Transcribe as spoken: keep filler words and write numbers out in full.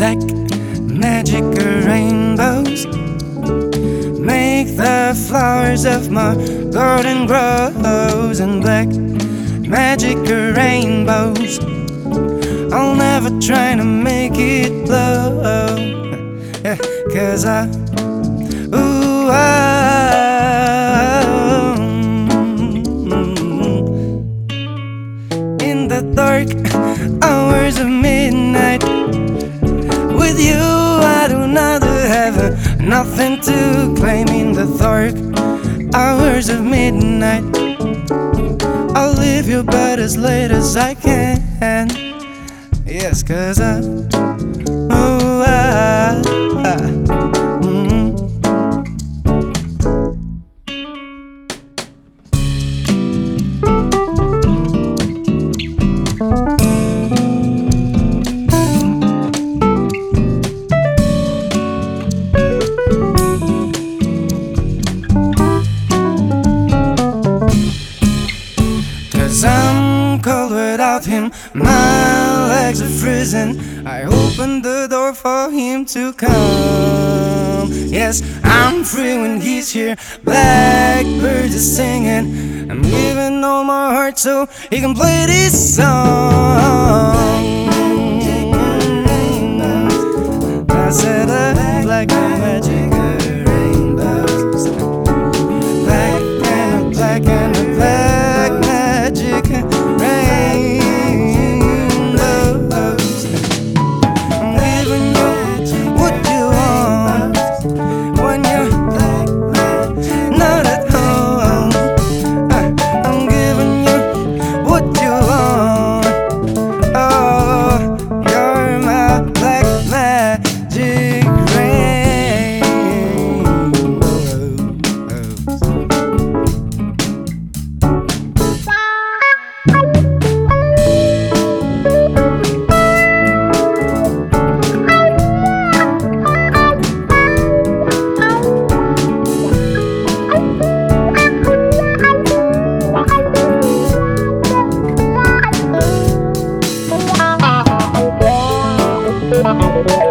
black magic rainbows make the flowers of my garden grows. And black magic rainbows, I'll never try to make it blow, yeah, 'cause I, ooh, I, in the dark hours of midnight, with you I do not have nothing to claim. In the dark hours of midnight, I'll leave you but as late as I can. Yes, 'cause I, oh, I, I mm. Cause I'm cold without him, my legs are freezing. I opened the door for him to come. Yes, I'm free when he's here, blackbirds are singing. I'm giving all my heart so he can play this song. I said I like the magic rainbows, black and a black and a black magic rainbows. I'm giving you what you want when you're not at home. I'm giving you what you want. Oh, you're my black magic Thank you.